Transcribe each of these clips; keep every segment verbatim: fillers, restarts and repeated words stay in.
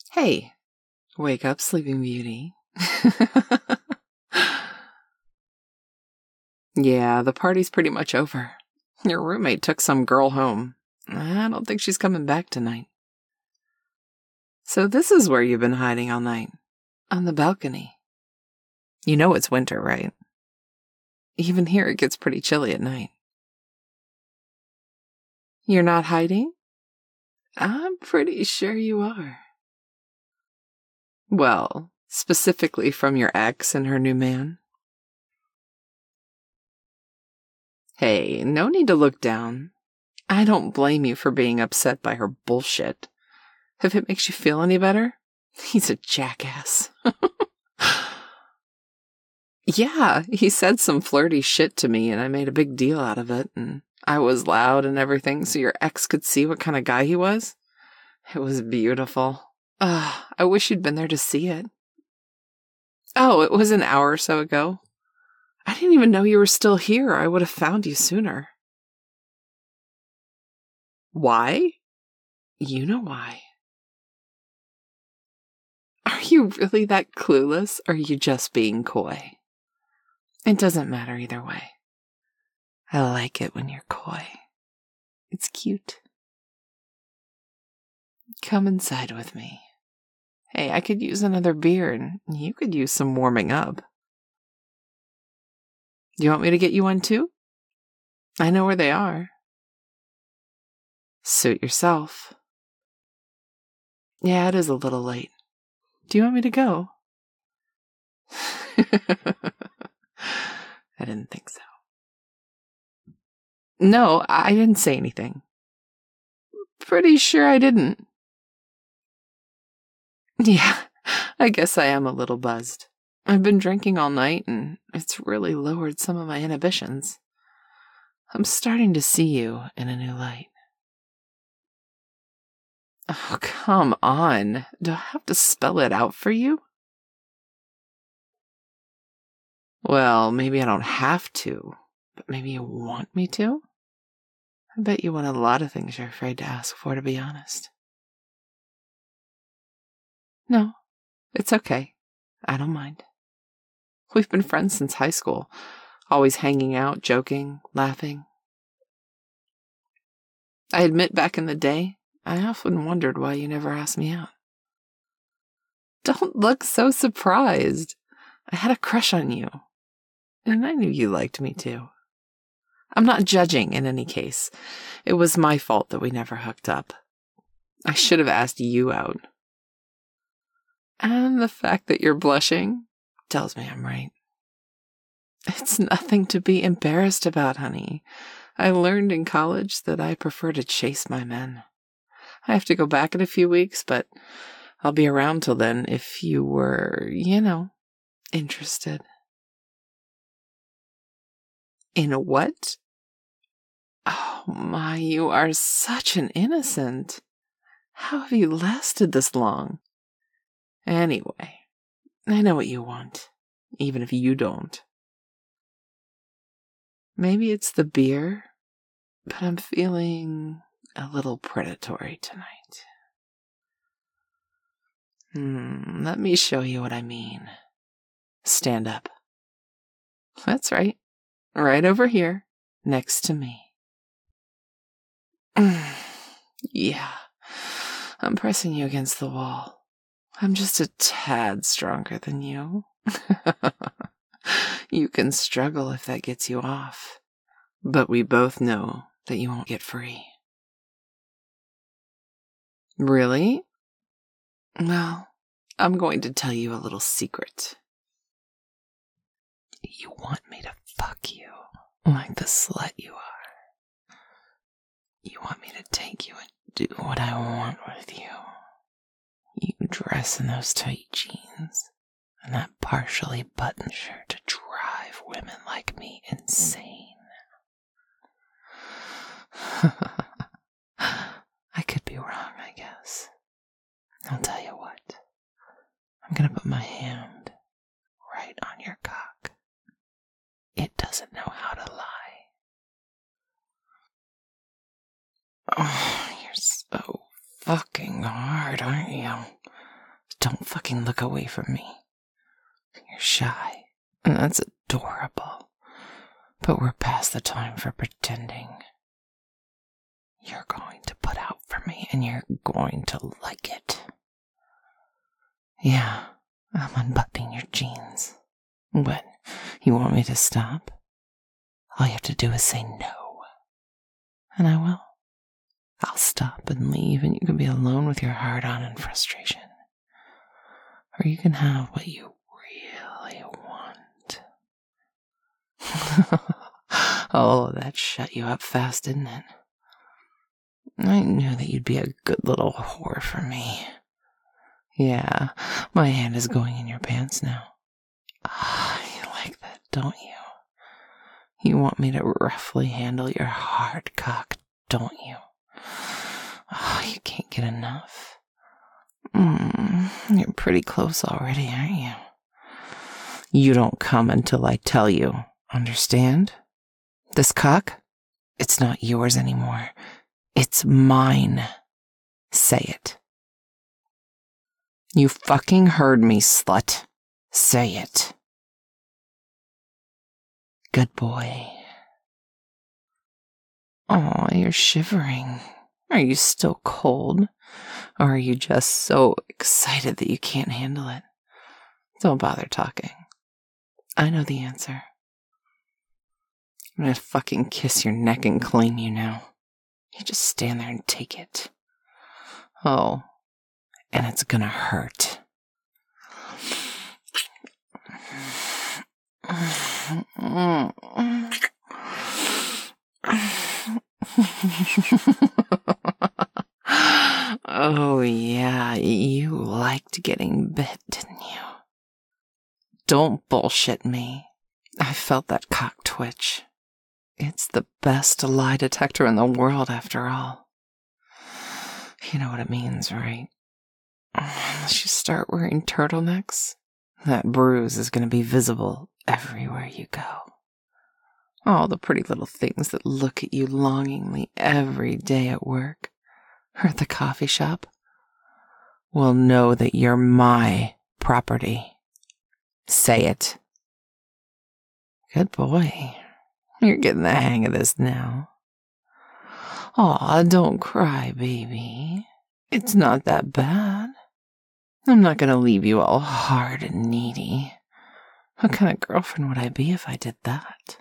Hey, wake up, Sleeping Beauty. Yeah, the party's pretty much over. Your roommate took some girl home. I don't think she's coming back tonight. So this is where you've been hiding all night. On the balcony. You know it's winter, right? Even here it gets pretty chilly at night. You're not hiding? I'm pretty sure you are. Well, specifically from your ex and her new man. Hey, no need to look down. I don't blame you for being upset by her bullshit. If it makes you feel any better, he's a jackass. Yeah, he said some flirty shit to me and I made a big deal out of it, and I was loud and everything so your ex could see what kind of guy he was. It was beautiful. Ugh, I wish you'd been there to see it. Oh, it was an hour or so ago. I didn't even know you were still here. I would have found you sooner. Why? You know why. Are you really that clueless, or are you just being coy? It doesn't matter either way. I like it when you're coy. It's cute. Come inside with me. Hey, I could use another beer, and you could use some warming up. Do you want me to get you one too? I know where they are. Suit yourself. Yeah, it is a little late. Do you want me to go? I didn't think so. No, I didn't say anything. Pretty sure I didn't. Yeah, I guess I am a little buzzed. I've been drinking all night, and it's really lowered some of my inhibitions. I'm starting to see you in a new light. Oh, come on. Do I have to spell it out for you? Well, maybe I don't have to, but maybe you want me to? I bet you want a lot of things you're afraid to ask for, to be honest. No, it's okay. I don't mind. We've been friends since high school, always hanging out, joking, laughing. I admit back in the day, I often wondered why you never asked me out. Don't look so surprised. I had a crush on you, and I knew you liked me too. I'm not judging in any case. It was my fault that we never hooked up. I should have asked you out. And the fact that you're blushing tells me I'm right. It's nothing to be embarrassed about, honey. I learned in college that I prefer to chase my men. I have to go back in a few weeks, but I'll be around till then if you were, you know, interested. In what? Oh my, you are such an innocent. How have you lasted this long? Anyway, I know what you want, even if you don't. Maybe it's the beer, but I'm feeling a little predatory tonight. Hmm, let me show you what I mean. Stand up. That's right. Right over here, next to me. Yeah, I'm pressing you against the wall. I'm just a tad stronger than you. You can struggle if that gets you off, but we both know that you won't get free. Really? Well, I'm going to tell you a little secret. You want me to fuck you like the slut you are. You want me to take you and do what I want with you. You dress in those tight jeans and that partially buttoned shirt to drive women like me insane. I could be wrong, I guess. I'll tell you what. I'm gonna put my hand right on your cock. It doesn't know how to lie. Oh, you're so fucking hard, aren't you? don't fucking look away from me. You're shy, and that's adorable. But we're past the time for pretending. You're going to put out for me, and you're going to like it. Yeah, I'm unbuttoning your jeans. What, you want me to stop? All you have to do is say no. And I will. I'll stop and leave, and you can be alone with your heart on and frustration. Or you can have what you really want. Oh, that shut you up fast, didn't it? I knew that you'd be a good little whore for me. Yeah, my hand is going in your pants now. Ah, you like that, don't you? You want me to roughly handle your hard cock, don't you? Oh, you can't get enough. Mm, you're pretty close already, aren't you? You don't come until I tell you, understand? This cock, it's not yours anymore. It's mine. Say it. You fucking heard me, slut. Say it. Good boy. Aw, you're shivering. Are you still cold? Or are you just so excited that you can't handle it? Don't bother talking. I know the answer. I'm gonna fucking kiss your neck and claim you now. You just stand there and take it. Oh, and it's gonna hurt. Oh, yeah, you liked getting bit, didn't you? Don't bullshit me. I felt that cock twitch. It's the best lie detector in the world, after all. You know what it means, right? Unless you start wearing turtlenecks, that bruise is going to be visible everywhere you go. All the pretty little things that look at you longingly every day at work or at the coffee shop will know that you're my property. Say it. Good boy. You're getting the hang of this now. Aw, don't cry, baby. It's not that bad. I'm not gonna leave you all hard and needy. What kind of girlfriend would I be if I did that?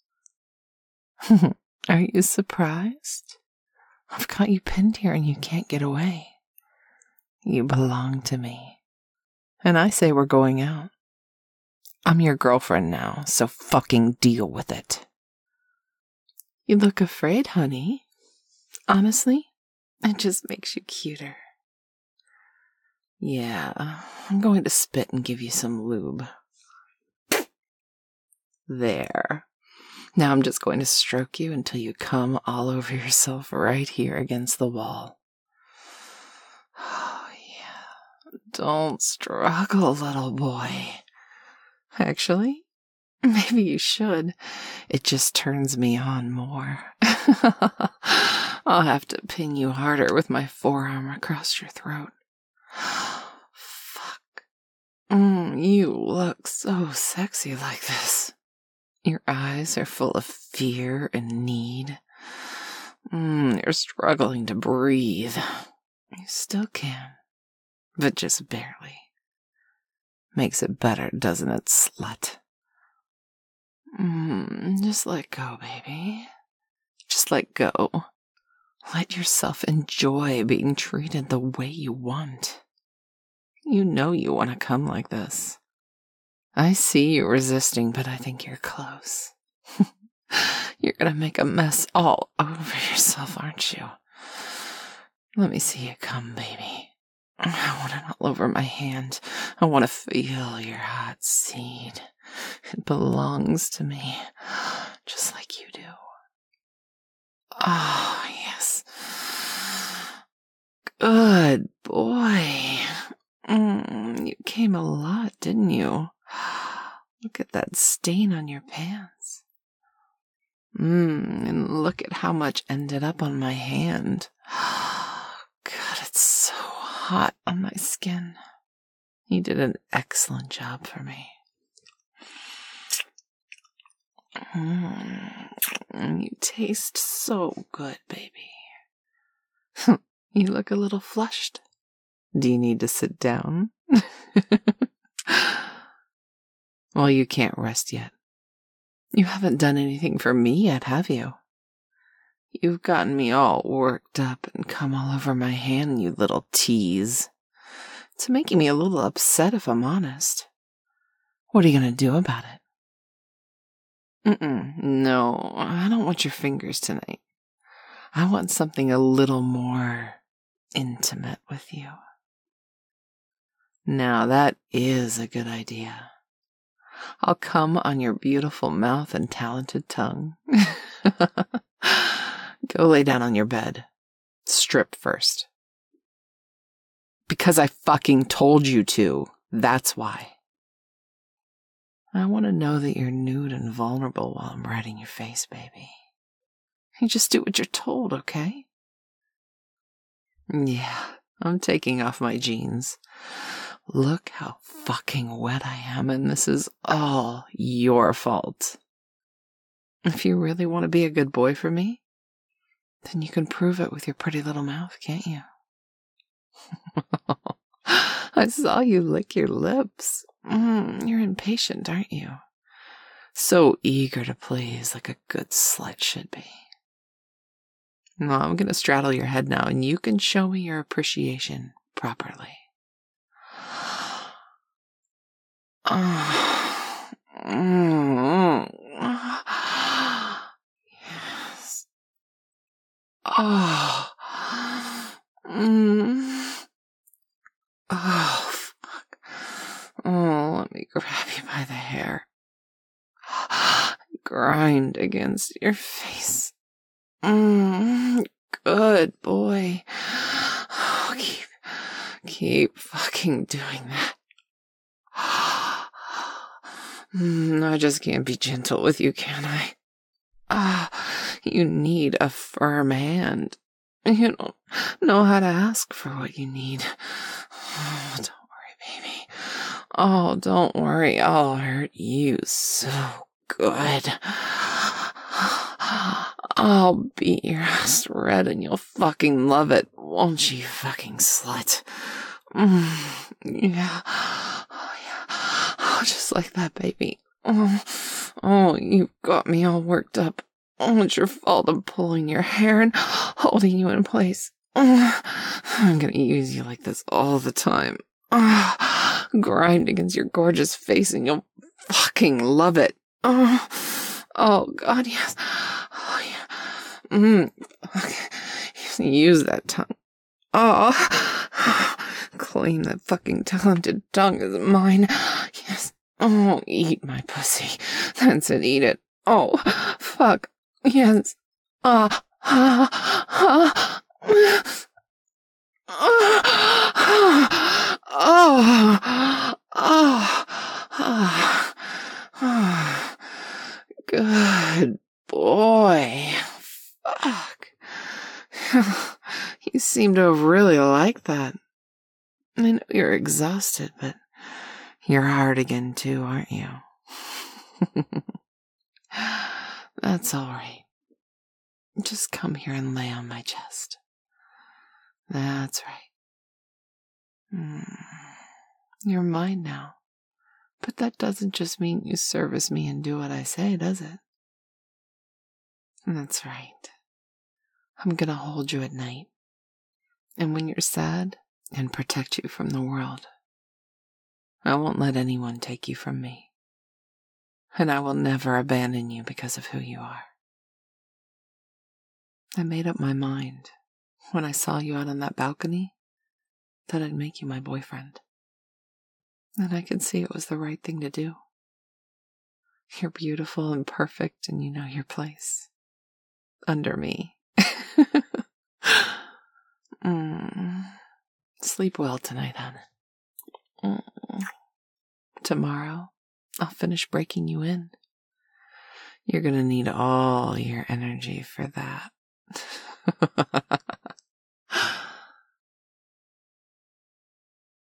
Are you surprised? I've got you pinned here and you can't get away. You belong to me. And I say we're going out. I'm your girlfriend now, so fucking deal with it. You look afraid, honey. Honestly, it just makes you cuter. Yeah, I'm going to spit and give you some lube. There. Now I'm just going to stroke you until you come all over yourself right here against the wall. Oh, yeah. Don't struggle, little boy. Actually, maybe you should. It just turns me on more. I'll have to pin you harder with my forearm across your throat. Fuck. Mm, you look so sexy like this. Your eyes are full of fear and need. Mm, you're struggling to breathe. You still can, but just barely. Makes it better, doesn't it, slut? Mm, just let go, baby. Just let go. Let yourself enjoy being treated the way you want. You know you want to come like this. I see you resisting, but I think you're close. You're gonna make a mess all over yourself, aren't you? Let me see you come, baby. I want it all over my hand. I want to feel your hot seed. It belongs to me, just like you do. Oh, yes. Good boy. Mm, you came a lot, didn't you? Look at that stain on your pants. Mmm, and look at how much ended up on my hand. God, it's so hot on my skin. You did an excellent job for me. Mm, you taste so good, baby. You look a little flushed. Do you need to sit down? Well, you can't rest yet. You haven't done anything for me yet, have you? You've gotten me all worked up and come all over my hand, you little tease. It's making me a little upset, if I'm honest. What are you going to do about it? Mm-mm, no, I don't want your fingers tonight. I want something a little more intimate with you. Now that is a good idea. I'll come on your beautiful mouth and talented tongue. Go lay down on your bed. Strip first. Because I fucking told you to. That's why. I want to know that you're nude and vulnerable while I'm riding your face, baby. You just do what you're told, okay? Yeah, I'm taking off my jeans. Look how fucking wet I am, and this is all your fault. If you really want to be a good boy for me, then you can prove it with your pretty little mouth, can't you? I saw you lick your lips. Mm, you're impatient, aren't you? So eager to please, like a good slut should be. Well, I'm going to straddle your head now, and you can show me your appreciation properly. Oh. Mm. Yes. Oh. Mm. Oh, fuck. Oh, let me grab you by the hair. Grind against your face. Mm, good boy. Oh, keep, keep fucking doing that. Mm, I just can't be gentle with you, can I? Ah, you need a firm hand. You don't know how to ask for what you need. Oh, don't worry, baby. Oh, don't worry. I'll hurt you so good. I'll beat your ass red and you'll fucking love it, won't you, fucking slut? Mm, yeah. Oh, yeah. Oh, just like that, baby. Oh, oh, you got me all worked up. Oh, it's your fault I'm pulling your hair and holding you in place. Oh, I'm gonna use you like this all the time. Oh, grind against your gorgeous face and you'll fucking love it. Oh, oh God, yes. Oh, yeah. Mm, okay. Use that tongue. Oh, claim that fucking talented tongue is mine. Yes. Oh, eat my pussy. That's it, eat it. Oh, fuck. Yes. Ah, ah, ah. Oh, oh, oh, oh, good boy. Fuck. You seem to really like that. I know you're exhausted, but you're hard again too, aren't you? That's all right. Just come here and lay on my chest. That's right. Mm. You're mine now. But that doesn't just mean you service me and do what I say, does it? That's right. I'm gonna hold you at night. And when you're sad, and protect you from the world. I won't let anyone take you from me. And I will never abandon you because of who you are. I made up my mind when I saw you out on that balcony that I'd make you my boyfriend. And I could see it was the right thing to do. You're beautiful and perfect and you know your place. Under me. mm. Sleep well tonight, hon. Mm. Tomorrow, I'll finish breaking you in. You're gonna need all your energy for that.